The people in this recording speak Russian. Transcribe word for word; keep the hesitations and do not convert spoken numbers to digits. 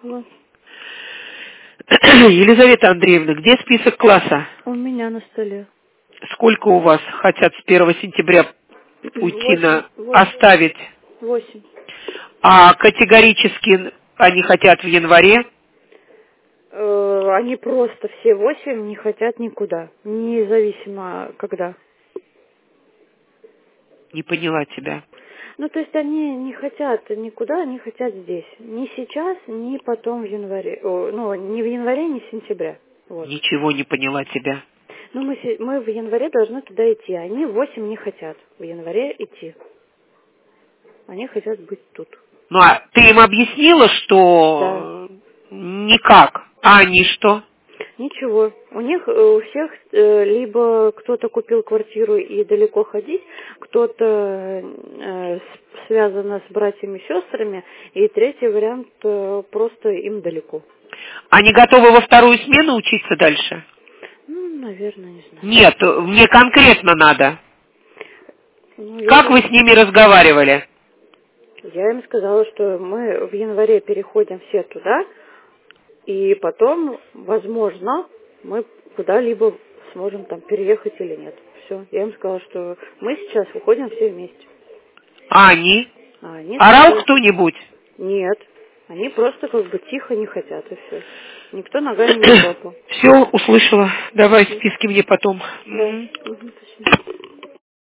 Алло. Елизавета Андреевна, где список класса? У меня на столе. Сколько у вас хотят с первого сентября уйти на... Восемь. оставить? Восемь. А категорически они хотят в январе? Э, они просто все восемь не хотят никуда. Независимо когда. Не поняла тебя. Ну, то есть они не хотят никуда, они хотят здесь. Ни сейчас, ни потом в январе. О, ну, не в январе, не в сентябре. Вот. Ничего не поняла тебя. Ну, мы, се- мы в январе должны туда идти. Они восемь не хотят в январе идти. Они хотят быть тут. Ну, а ты им объяснила, что Да. никак? А они что? Ничего. У них э, у всех э, либо кто-то купил квартиру и далеко ходить, кто-то э, с- связано с братьями и сестрами, и третий вариант э, просто им далеко. Они готовы во вторую смену учиться дальше? Ну, наверное, не знаю. Нет, мне конкретно надо. Ну, я, Как вы с ними разговаривали? я им сказала, что мы в январе переходим все туда, и потом, возможно, мы куда-либо сможем там переехать или нет. Все. Я им сказала, что мы сейчас уходим все вместе. А они? А они Орал сказали, кто-нибудь? нет. Они просто как бы тихо не хотят, и все. Никто ногами не топал. Все, услышала. Давай списки мне потом. Да. М. Угу, спасибо.